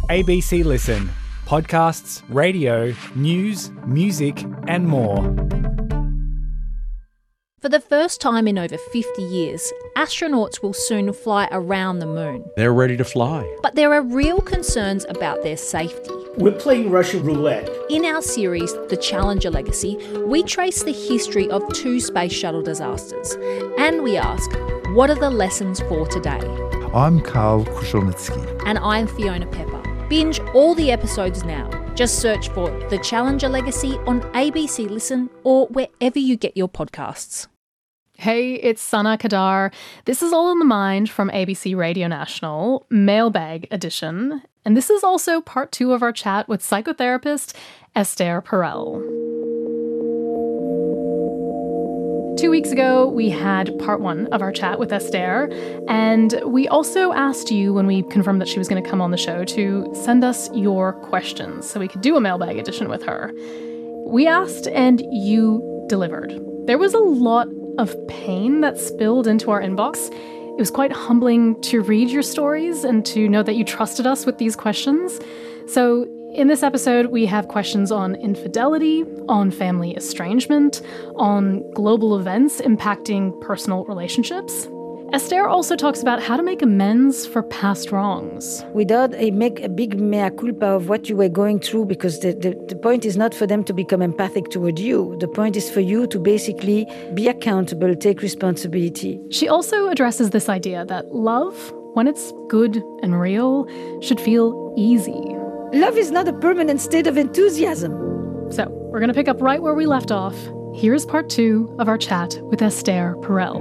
ABC Listen. Podcasts, radio, news, music and more. For the first time in over 50 years, astronauts will soon fly around the moon. They're ready to fly. But there are real concerns about their safety. We're playing Russian roulette. In our series, The Challenger Legacy, we trace the history of 2 space shuttle disasters. And we ask, what are the lessons for today? I'm Karl Kruszelnicki. And I'm Fiona Pepper. Binge all the episodes now. Just search for The Challenger Legacy on ABC Listen or wherever you get your podcasts. Hey, it's Sana Kadar. This is All in the Mind from ABC Radio National, Mailbag Edition. And this is also part 2 of our chat with psychotherapist Esther Perel. 2 weeks ago, we had part 1 of our chat with Esther, and we also asked you, when we confirmed that she was going to come on the show, to send us your questions so we could do a mailbag edition with her. We asked, and you delivered. There was a lot of pain that spilled into our inbox. It was quite humbling to read your stories and to know that you trusted us with these questions. So in this episode, we have questions on infidelity, on family estrangement, on global events impacting personal relationships. Esther also talks about how to make amends for past wrongs. Without make a big mea culpa of what you were going through, because the point is not for them to become empathic toward you. The point is for you to basically be accountable, take responsibility. She also addresses this idea that love, when it's good and real, should feel easy. Love is not a permanent state of enthusiasm. So, we're going to pick up right where we left off. Here's part 2 of our chat with Esther Perel.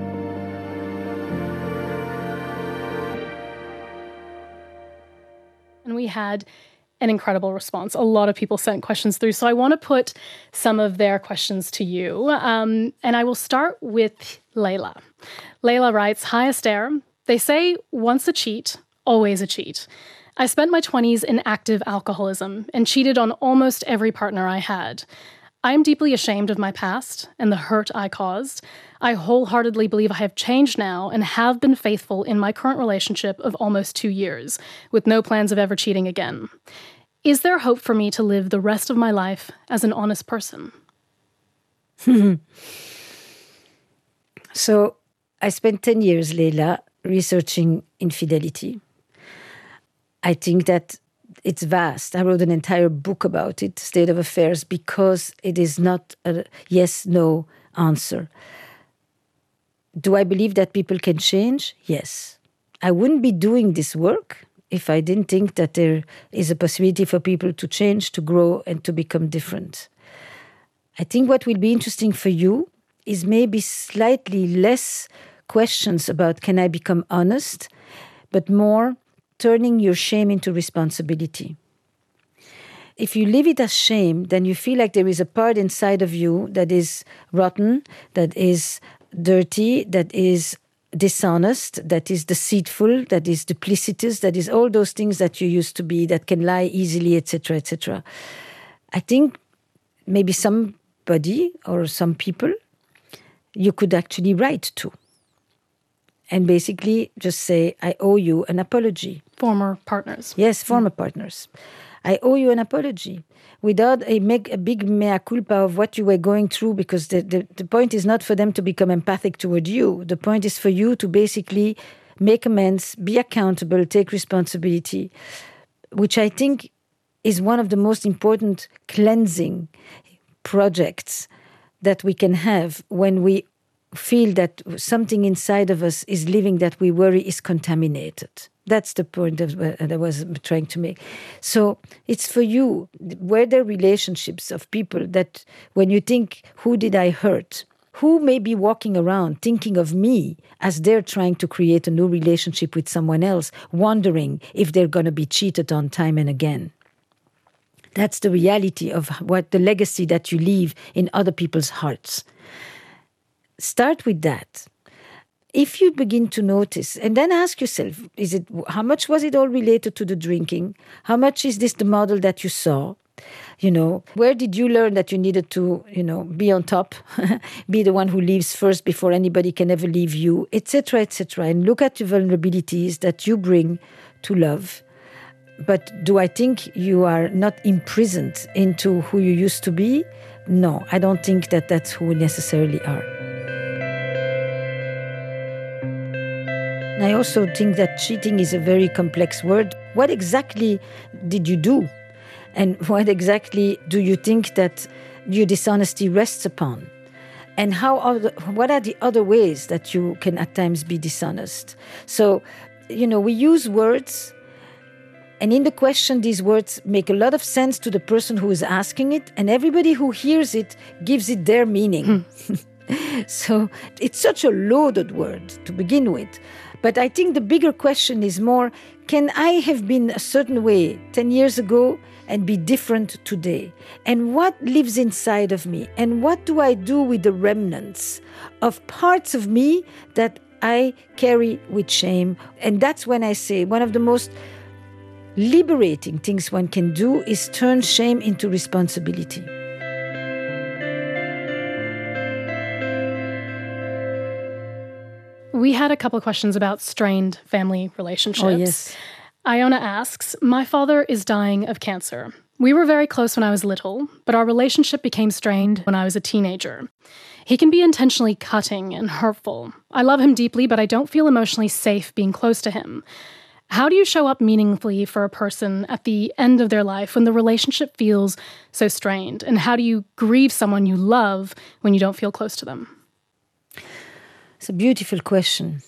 And we had an incredible response. A lot of people sent questions through, so I want to put some of their questions to you. And I will start with Layla. Layla writes, "Hi Esther. They say once a cheat, always a cheat. I spent my 20s in active alcoholism and cheated on almost every partner I had. I am deeply ashamed of my past and the hurt I caused. I wholeheartedly believe I have changed now and have been faithful in my current relationship of almost 2 years, with no plans of ever cheating again. Is there hope for me to live the rest of my life as an honest person?" So I spent 10 years, Leila, researching infidelity. I think that it's vast. I wrote an entire book about it, State of Affairs, because it is not a yes-no answer. Do I believe that people can change? Yes. I wouldn't be doing this work if I didn't think that there is a possibility for people to change, to grow, and to become different. I think what will be interesting for you is maybe slightly less questions about can I become honest, but more turning your shame into responsibility. If you leave it as shame, then you feel like there is a part inside of you that is rotten, that is dirty, that is dishonest, that is deceitful, that is duplicitous, that is all those things that you used to be, that can lie easily, etc., etc. I think maybe somebody or some people you could actually write to and basically just say, I owe you an apology. Former partners. Yes, former partners. I owe you an apology. Without make a big mea culpa of what you were going through, because the point is not for them to become empathic toward you. The point is for you to basically make amends, be accountable, take responsibility, which I think is one of the most important cleansing projects that we can have when we feel that something inside of us is living that we worry is contaminated. That's the point that I was trying to make. So it's for you. Were there relationships of people that when you think, who did I hurt? Who may be walking around thinking of me as they're trying to create a new relationship with someone else, wondering if they're going to be cheated on time and again? That's the reality of what the legacy that you leave in other people's hearts. Start with that. If you begin to notice, and then ask yourself, how much was it all related to the drinking? How much is this the model that you saw? Where did you learn that you needed to, be on top, be the one who leaves first before anybody can ever leave you, etc., etc. And look at the vulnerabilities that you bring to love. But do I think you are not imprisoned into who you used to be? No, I don't think that that's who we necessarily are. I also think that cheating is a very complex word. What exactly did you do? And what exactly do you think that your dishonesty rests upon? And what are the other ways that you can at times be dishonest? So, we use words, and in the question, these words make a lot of sense to the person who is asking it, and everybody who hears it gives it their meaning. So it's such a loaded word to begin with. But I think the bigger question is more, can I have been a certain way 10 years ago and be different today? And what lives inside of me? And what do I do with the remnants of parts of me that I carry with shame? And that's when I say one of the most liberating things one can do is turn shame into responsibility. We had a couple of questions about strained family relationships. Oh, yes. Iona asks, my father is dying of cancer. We were very close when I was little, but our relationship became strained when I was a teenager. He can be intentionally cutting and hurtful. I love him deeply, but I don't feel emotionally safe being close to him. How do you show up meaningfully for a person at the end of their life when the relationship feels so strained? And how do you grieve someone you love when you don't feel close to them? It's a beautiful question.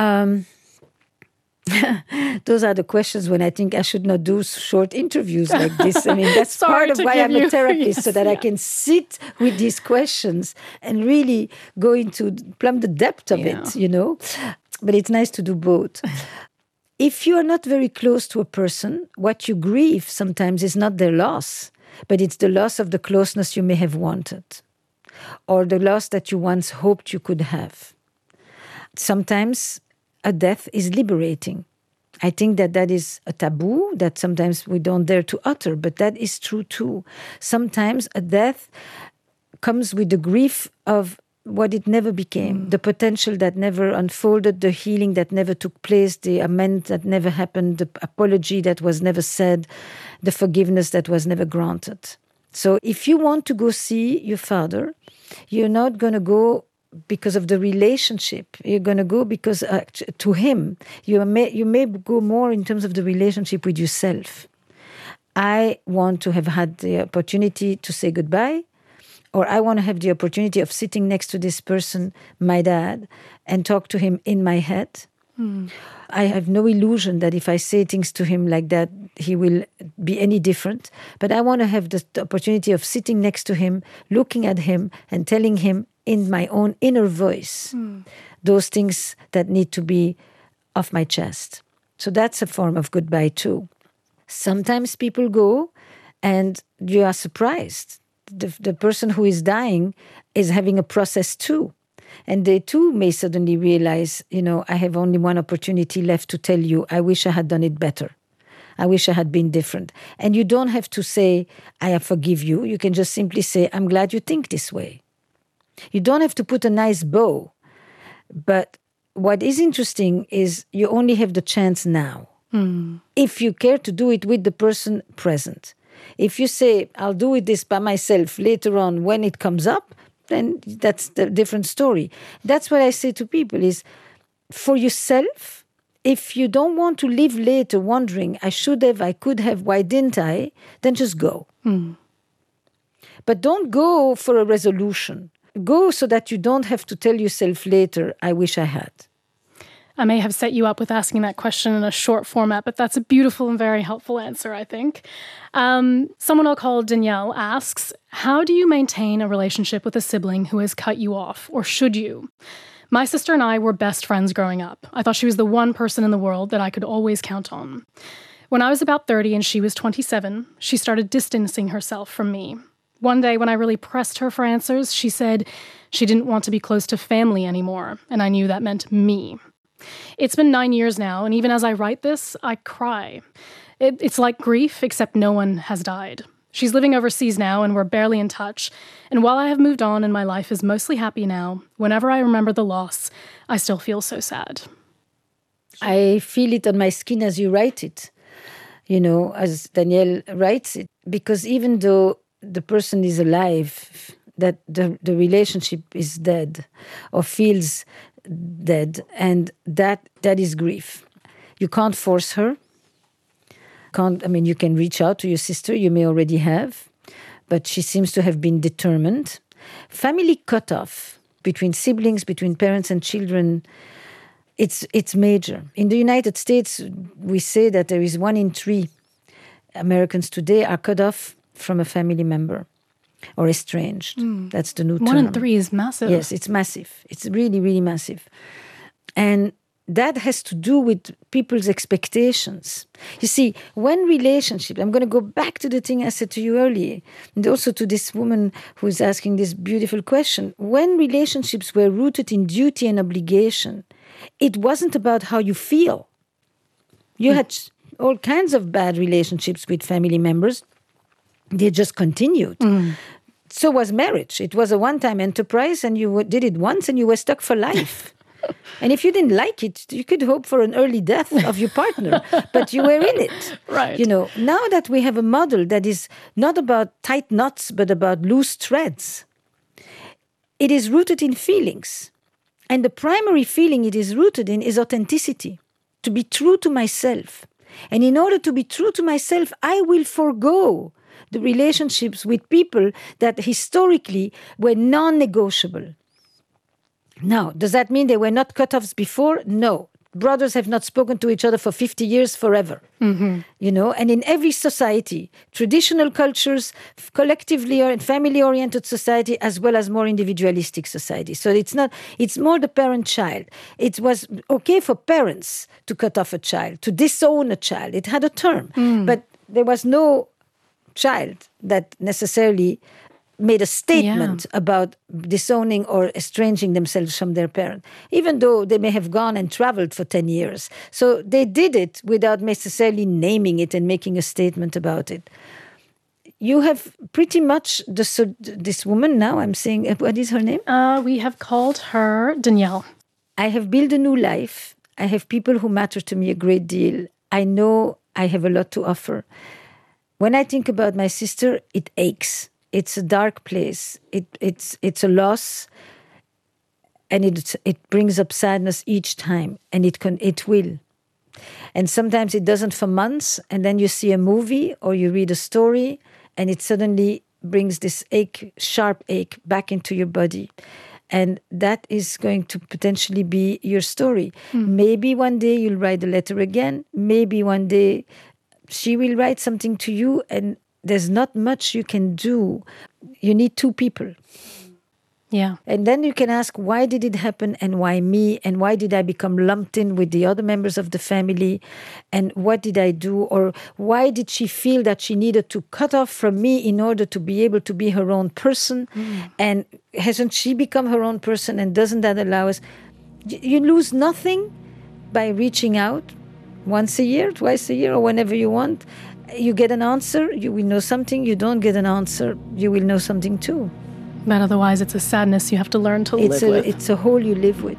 Those are the questions when I think I should not do short interviews like this. I mean, that's part of why I'm a therapist, so that I can sit with these questions and really go into plumb the depth of it, But it's nice to do both. If you are not very close to a person, what you grieve sometimes is not their loss, but it's the loss of the closeness you may have wanted, or the loss that you once hoped you could have. Sometimes a death is liberating. I think that is a taboo that sometimes we don't dare to utter, but that is true too. Sometimes a death comes with the grief of what it never became, the potential that never unfolded, the healing that never took place, the amend that never happened, the apology that was never said, the forgiveness that was never granted. So if you want to go see your father, you're not going to go because of the relationship. You're going to go because to him. You may go more in terms of the relationship with yourself. I want to have had the opportunity to say goodbye, or I want to have the opportunity of sitting next to this person, my dad, and talk to him in my head. I have no illusion that if I say things to him like that, he will be any different. But I want to have the opportunity of sitting next to him, looking at him, and telling him in my own inner voice those things that need to be off my chest. So that's a form of goodbye too. Sometimes people go and you are surprised. The person who is dying is having a process too. And they too may suddenly realize, I have only one opportunity left to tell you, I wish I had done it better. I wish I had been different. And you don't have to say, I forgive you. You can just simply say, I'm glad you think this way. You don't have to put a nice bow. But what is interesting is you only have the chance now. If you care to do it with the person present. If you say, I'll do this by myself later on when it comes up, then that's the different story. That's what I say to people is, for yourself, if you don't want to live later wondering, I should have, I could have, why didn't I, then just go. But don't go for a resolution. Go so that you don't have to tell yourself later, I wish I had. I may have set you up with asking that question in a short format, but that's a beautiful and very helpful answer, I think. Someone I'll call Danielle asks, how do you maintain a relationship with a sibling who has cut you off, or should you? My sister and I were best friends growing up. I thought she was the one person in the world that I could always count on. When I was about 30 and she was 27, she started distancing herself from me. One day when I really pressed her for answers, she said she didn't want to be close to family anymore, and I knew that meant me. It's been 9 years now, and even as I write this, I cry. It's like grief, except no one has died. She's living overseas now, and we're barely in touch. And while I have moved on and my life is mostly happy now, whenever I remember the loss, I still feel so sad. I feel it on my skin as you write it. as Danielle writes it, because even though the person is alive, that the relationship is dead or feels dead, and that is grief. You can't force her. You can reach out to your sister, you may already have, but she seems to have been determined. Family cutoff between siblings, between parents and children, it's major. In the United States, we say that there is 1 in 3 Americans today are cut off from a family member or estranged. That's the new term. 1 in 3 is massive. Yes, it's massive. It's really, really massive. And that has to do with people's expectations. You see, when relationships, I'm going to go back to the thing I said to you earlier, and also to this woman who's asking this beautiful question. When relationships were rooted in duty and obligation, it wasn't about how you feel. You had all kinds of bad relationships with family members. They just continued. So was marriage. It was a one-time enterprise, and you did it once and you were stuck for life. And if you didn't like it, you could hope for an early death of your partner, but you were in it. Right. Now that we have a model that is not about tight knots, but about loose threads, it is rooted in feelings. And the primary feeling it is rooted in is authenticity, to be true to myself. And in order to be true to myself, I will forego the relationships with people that historically were non-negotiable. Now, does that mean they were not cut-offs before? No. Brothers have not spoken to each other for 50 years forever. And in every society, traditional cultures, collectively or family-oriented society, as well as more individualistic society. So it's more the parent-child. It was okay for parents to cut off a child, to disown a child. It had a term. But there was no child that necessarily made a statement about disowning or estranging themselves from their parent, even though they may have gone and traveled for 10 years. So they did it without necessarily naming it and making a statement about it. You have pretty much this woman now, I'm saying, what is her name? We have called her Danielle. I have built a new life. I have people who matter to me a great deal. I know I have a lot to offer. When I think about my sister, it aches. It's a dark place. It's a loss, and it brings up sadness each time, and it will. And sometimes it doesn't for months, and then you see a movie or you read a story, and it suddenly brings this sharp ache back into your body. And that is going to potentially be your story. Maybe one day you'll write a letter again. Maybe one day she will write something to you, and there's not much you can do. You need 2 people. Yeah. And then you can ask, why did it happen and why me? And why did I become lumped in with the other members of the family? And what did I do? Or why did she feel that she needed to cut off from me in order to be able to be her own person? And hasn't she become her own person? And doesn't that allow us? You lose nothing by reaching out once a year, twice a year, or whenever you want. You get an answer, you will know something. You don't get an answer, you will know something too. But otherwise, it's a sadness you have to learn to live with. It's a hole you live with.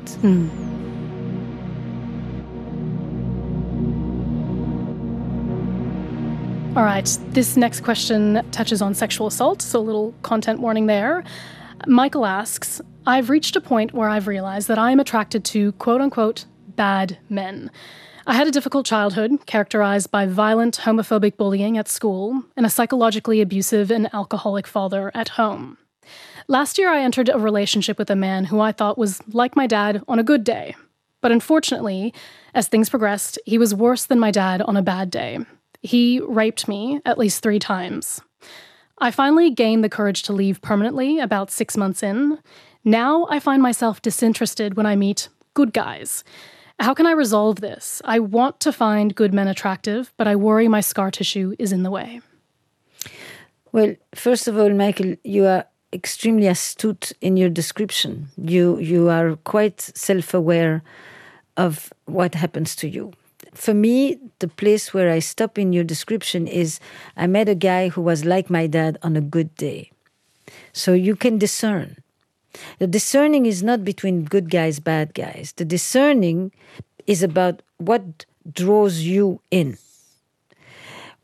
All right, this next question touches on sexual assault, so a little content warning there. Michael asks, I've reached a point where I've realized that I am attracted to quote-unquote bad men. I had a difficult childhood, characterized by violent homophobic bullying at school and a psychologically abusive and alcoholic father at home. Last year, I entered a relationship with a man who I thought was like my dad on a good day. But unfortunately, as things progressed, he was worse than my dad on a bad day. He raped me at least 3 times. I finally gained the courage to leave permanently about 6 months in. Now I find myself disinterested when I meet good guys. How can I resolve this? I want to find good men attractive, but I worry my scar tissue is in the way. Well, first of all, Michael, you are extremely astute in your description. You are quite self-aware of what happens to you. For me, the place where I stop in your description is I met a guy who was like my dad on a good day. So you can discern. The discerning is not between good guys, bad guys. The discerning is about what draws you in.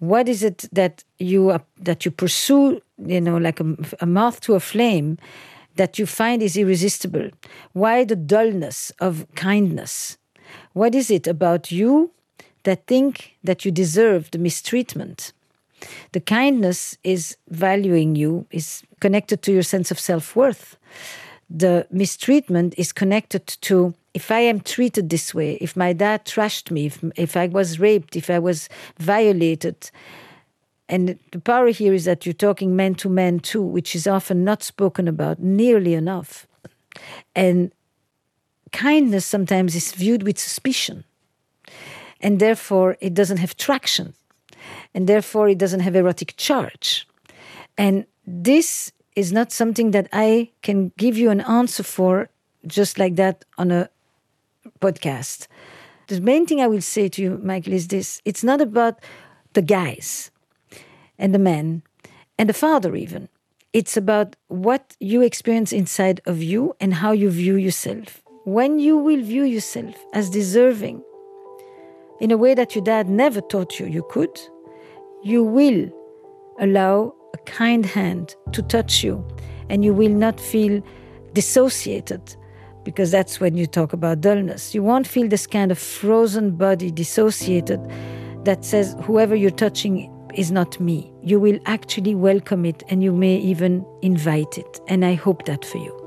What is it that you pursue, like a moth to a flame, that you find is irresistible? Why the dullness of kindness? What is it about you that think that you deserve the mistreatment? The kindness is valuing you, is connected to your sense of self-worth. The mistreatment is connected to, if I am treated this way, if my dad trashed me, if I was raped, if I was violated. And the power here is that you're talking man to man too, which is often not spoken about nearly enough. And kindness sometimes is viewed with suspicion. And therefore it doesn't have traction. And therefore it doesn't have erotic charge. And this is not something that I can give you an answer for just like that on a podcast. The main thing I will say to you, Michael, is this. It's not about the guys and the men and the father even. It's about what you experience inside of you and how you view yourself. When you will view yourself as deserving in a way that your dad never taught you could, you will allow a kind hand to touch you, and you will not feel dissociated, because that's when you talk about dullness. You won't feel this kind of frozen body dissociated that says whoever you're touching is not me. You will actually welcome it, and you may even invite it. And I hope that for you.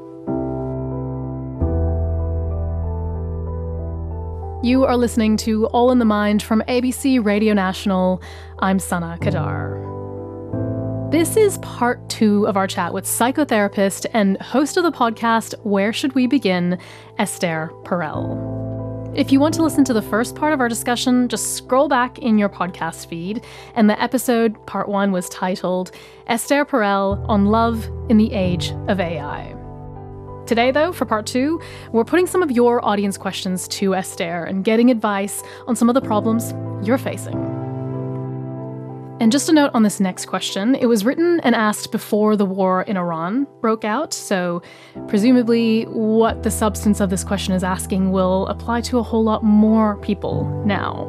You are listening to All in the Mind from ABC Radio National. I'm Sana Kadar. This is part 2 of our chat with psychotherapist and host of the podcast Where Should We Begin, Esther Perel. If you want to listen to the first part of our discussion, just scroll back in your podcast feed, and the episode, part 1, was titled Esther Perel on Love in the Age of AI. Today, though, for part 2, we're putting some of your audience questions to Esther and getting advice on some of the problems you're facing. And just a note on this next question, it was written and asked before the war in Iran broke out, so presumably what the substance of this question is asking will apply to a whole lot more people now.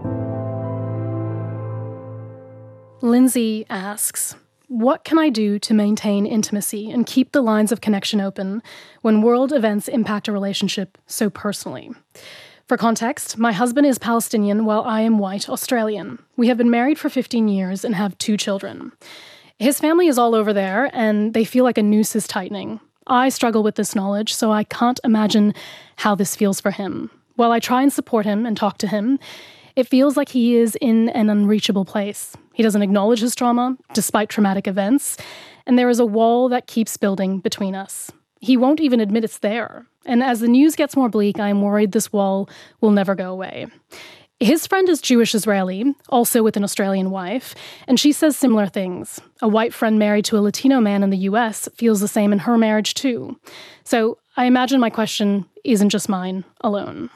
Lindsay asks, what can I do to maintain intimacy and keep the lines of connection open when world events impact a relationship so personally? For context, my husband is Palestinian while I am white Australian. We have been married for 15 years and have 2 children. His family is all over there and they feel like a noose is tightening. I struggle with this knowledge, so I can't imagine how this feels for him. While I try and support him and talk to him, it feels like he is in an unreachable place. He doesn't acknowledge his trauma, despite traumatic events, and there is a wall that keeps building between us. He won't even admit it's there. And as the news gets more bleak, I am worried this wall will never go away. His friend is Jewish-Israeli, also with an Australian wife, and she says similar things. A white friend married to a Latino man in the US feels the same in her marriage too. So I imagine my question isn't just mine alone.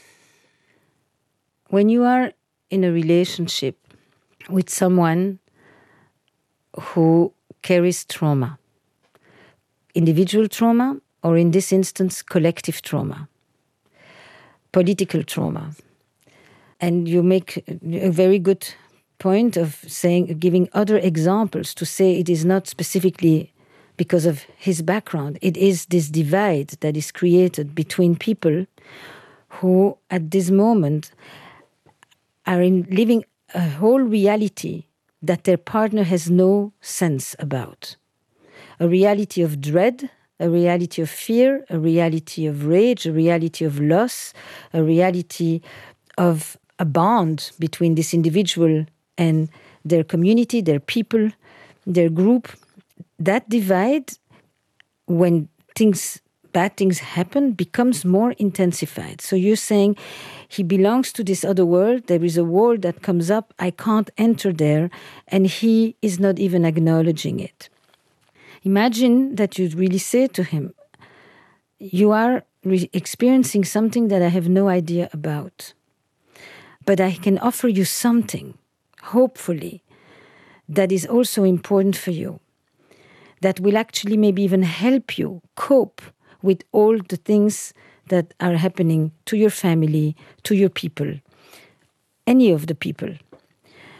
When you are in a relationship with someone who carries trauma, individual trauma, or in this instance, collective trauma, political trauma. And you make a very good point of giving other examples to say it is not specifically because of his background. It is this divide that is created between people who, at this moment, are living a whole reality that their partner has no sense about. A reality of dread, a reality of fear, a reality of rage, a reality of loss, a reality of a bond between this individual and their community, their people, their group. That divide, when bad things happen, becomes more intensified. So you're saying, he belongs to this other world, there is a wall that comes up, I can't enter there, and he is not even acknowledging it. Imagine that you really say to him, you are experiencing something that I have no idea about. But I can offer you something, hopefully, that is also important for you, that will actually maybe even help you cope with all the things that are happening to your family, to your people, any of the people.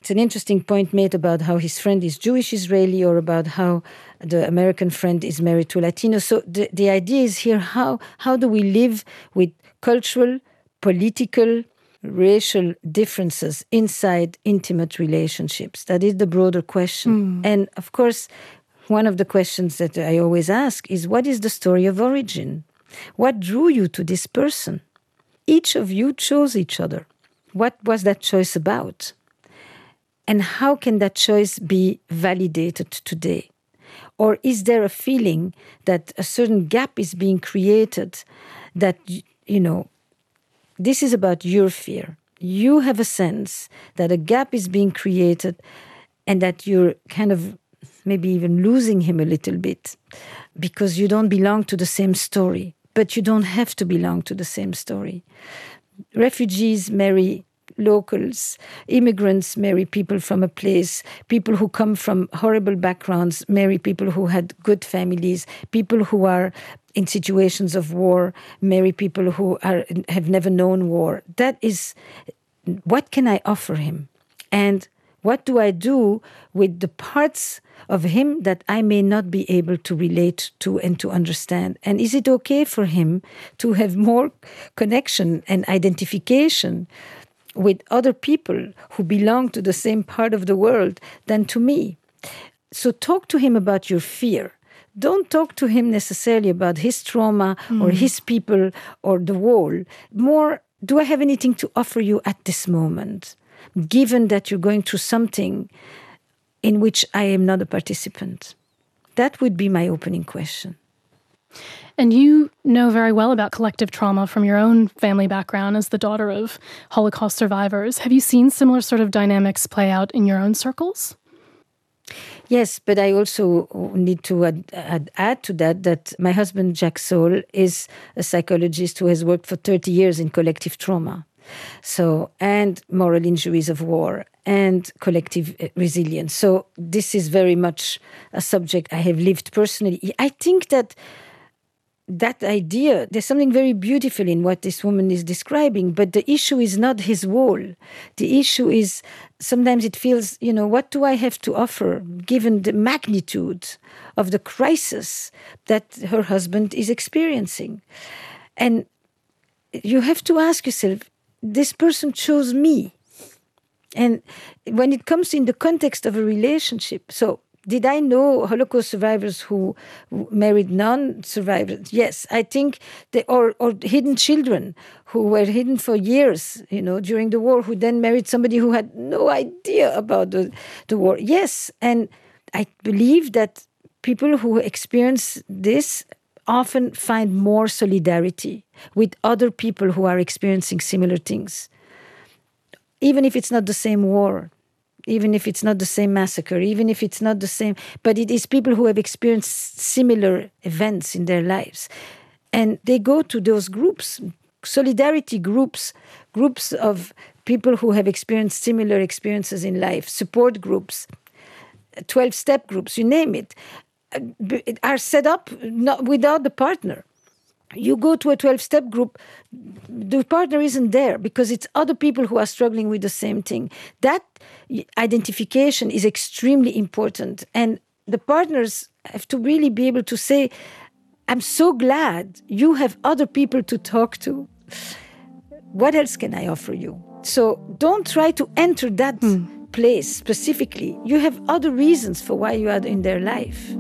It's an interesting point made about how his friend is Jewish-Israeli or about how the American friend is married to a Latino. So the idea is here, how do we live with cultural, political, racial differences inside intimate relationships? That is the broader question. And of course, one of the questions that I always ask is, what is the story of origin? What drew you to this person? Each of you chose each other. What was that choice about? And how can that choice be validated today? Or is there a feeling that a certain gap is being created that, this is about your fear. You have a sense that a gap is being created and that you're kind of maybe even losing him a little bit because you don't belong to the same story. But you don't have to belong to the same story. Refugees marry locals. Immigrants marry people from a place. People who come from horrible backgrounds marry people who had good families. People who are in situations of war marry people who have never known war. That is, what can I offer him? And what do I do with the parts of him that I may not be able to relate to and to understand? And is it okay for him to have more connection and identification with other people who belong to the same part of the world than to me? So talk to him about your fear. Don't talk to him necessarily about his trauma or his people or the wall. More, do I have anything to offer you at this moment, given that you're going through something in which I am not a participant? That would be my opening question. And you know very well about collective trauma from your own family background as the daughter of Holocaust survivors. Have you seen similar sort of dynamics play out in your own circles? Yes, but I also need to add to that my husband, Jack Soul, is a psychologist who has worked for 30 years in collective trauma. So, and moral injuries of war and collective resilience. So this is very much a subject I have lived personally. I think that idea, there's something very beautiful in what this woman is describing, but the issue is not his wall. The issue is, sometimes it feels, what do I have to offer, given the magnitude of the crisis that her husband is experiencing? And you have to ask yourself, this person chose me. And when it comes in the context of a relationship, so did I know Holocaust survivors who married non-survivors? Yes, I think or hidden children who were hidden for years, during the war, who then married somebody who had no idea about the war. Yes, and I believe that people who experience this often find more solidarity with other people who are experiencing similar things, even if it's not the same war. Even if it's not the same massacre, even if it's not the same, but it is people who have experienced similar events in their lives. And they go to those groups, solidarity groups of people who have experienced similar experiences in life, support groups, 12-step groups, you name it, are set up without the partner. You go to a 12-step group, the partner isn't there because it's other people who are struggling with the same thing. That identification is extremely important. And the partners have to really be able to say, I'm so glad you have other people to talk to. What else can I offer you? So don't try to enter that place specifically. You have other reasons for why you are in their life.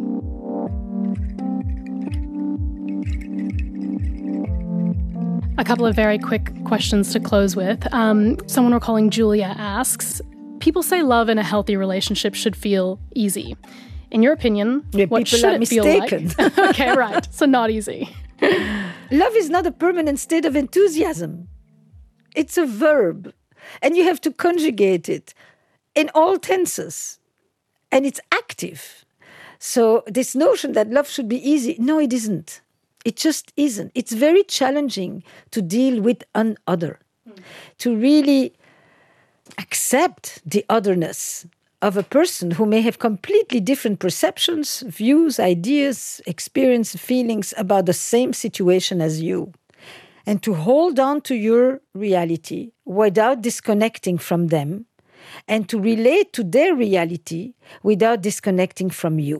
A couple of very quick questions to close with. Someone we're calling Julia asks, people say love in a healthy relationship should feel easy. In your opinion, what should it feel like? Okay, right. So not easy. Love is not a permanent state of enthusiasm. It's a verb. And you have to conjugate it in all tenses. And it's active. So this notion that love should be easy, no, it isn't. It just isn't. It's very challenging to deal with an other, to really accept the otherness of a person who may have completely different perceptions, views, ideas, experience, feelings about the same situation as you. And to hold on to your reality without disconnecting from them and to relate to their reality without disconnecting from you.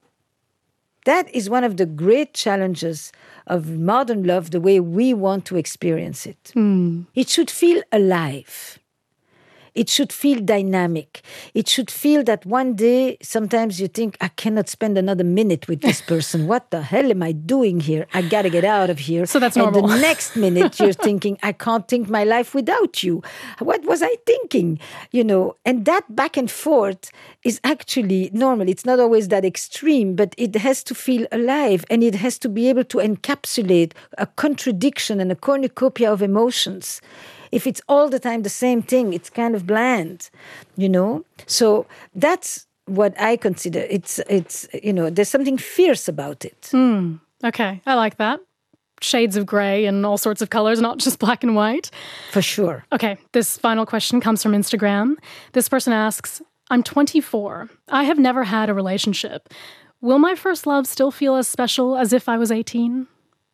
That is one of the great challenges of modern love, the way we want to experience it. It should feel alive. It should feel dynamic. It should feel that one day, sometimes you think, I cannot spend another minute with this person. What the hell am I doing here? I got to get out of here. So that's normal. And the next minute, you're thinking, I can't think my life without you. What was I thinking? And that back and forth is actually normal. It's not always that extreme, but it has to feel alive, and it has to be able to encapsulate a contradiction and a cornucopia of emotions. If it's all the time the same thing, it's kind of bland, So that's what I consider. It's there's something fierce about it. Okay, I like that. Shades of grey and all sorts of colours, not just black and white. For sure. Okay, this final question comes from Instagram. This person asks, I'm 24. I have never had a relationship. Will my first love still feel as special as if I was 18?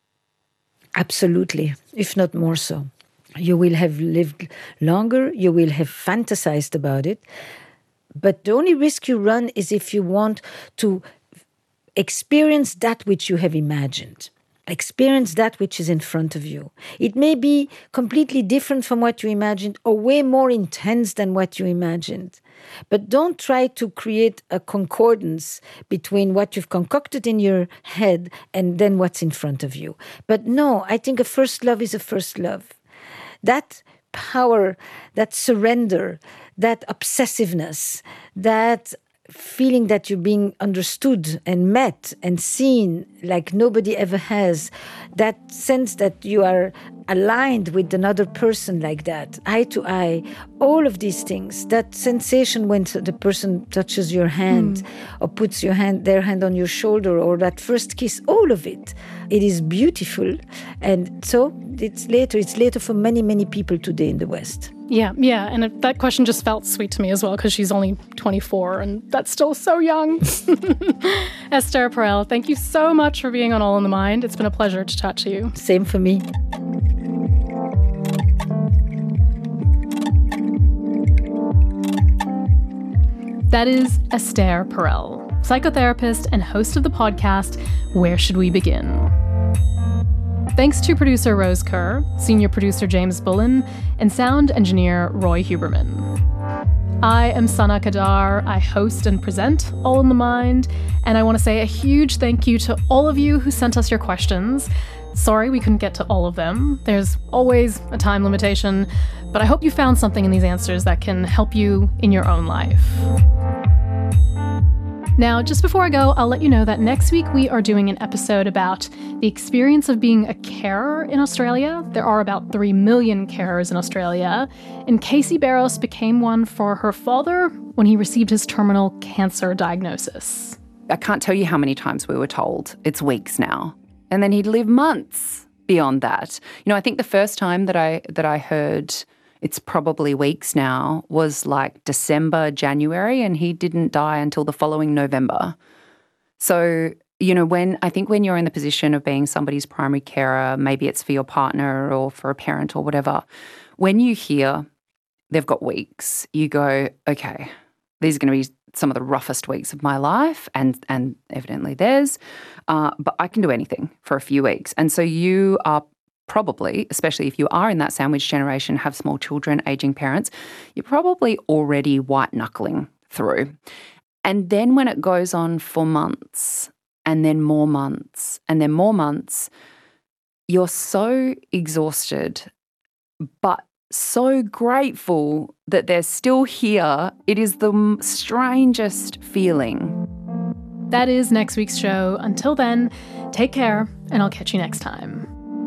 Absolutely, if not more so. You will have lived longer, you will have fantasized about it. But the only risk you run is if you want to experience that which you have imagined. Experience that which is in front of you. It may be completely different from what you imagined or way more intense than what you imagined. But don't try to create a concordance between what you've concocted in your head and then what's in front of you. But no, I think a first love is a first love. That power, that surrender, that obsessiveness, that feeling that you're being understood and met and seen like nobody ever has, that sense that you are aligned with another person like that, eye to eye, all of these things, that sensation when the person touches your hand or puts their hand on your shoulder, or that first kiss, all of it is beautiful. And so it's later for many, many people today in the West. Yeah, and that question just felt sweet to me as well, because she's only 24, and that's still so young. Esther Perel, thank you so much for being on All in the Mind. It's been a pleasure to chat to you. Same for me. That is Esther Perel, psychotherapist and host of the podcast, Where Should We Begin? Thanks to producer Rose Kerr, senior producer James Bullen, and sound engineer Roy Huberman. I am Sana Kadar. I host and present All in the Mind, and I want to say a huge thank you to all of you who sent us your questions. Sorry we couldn't get to all of them. There's always a time limitation, but I hope you found something in these answers that can help you in your own life. Now, just before I go, I'll let you know that next week we are doing an episode about the experience of being a carer in Australia. There are about 3 million carers in Australia, and Casey Barros became one for her father when he received his terminal cancer diagnosis. I can't tell you how many times we were told it's weeks now, and then he'd live months beyond that. I think the first time that I heard it's probably weeks now was like December, January, and he didn't die until the following November. So, when you're in the position of being somebody's primary carer, maybe it's for your partner or for a parent or whatever, when you hear they've got weeks, you go, okay, these are going to be some of the roughest weeks of my life, and evidently theirs, but I can do anything for a few weeks. And so you are probably, especially if you are in that sandwich generation, have small children, aging parents, you're probably already white-knuckling through. And then when it goes on for months and then more months and then more months, you're so exhausted but so grateful that they're still here. It is the strangest feeling. That is next week's show. Until then, take care, and I'll catch you next time.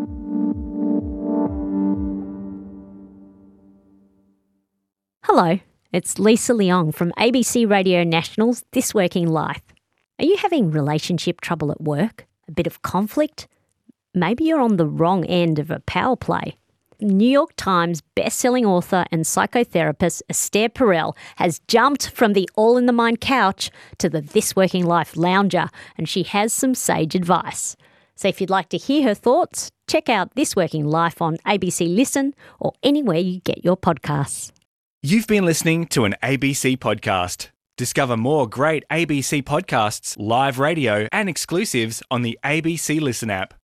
Hello, it's Lisa Leong from ABC Radio National's This Working Life. Are you having relationship trouble at work? A bit of conflict? Maybe you're on the wrong end of a power play. New York Times best-selling author and psychotherapist Esther Perel has jumped from the All in the Mind couch to the This Working Life lounger, and she has some sage advice. So if you'd like to hear her thoughts, check out This Working Life on ABC Listen or anywhere you get your podcasts. You've been listening to an ABC podcast. Discover more great ABC podcasts, live radio, and exclusives on the ABC Listen app.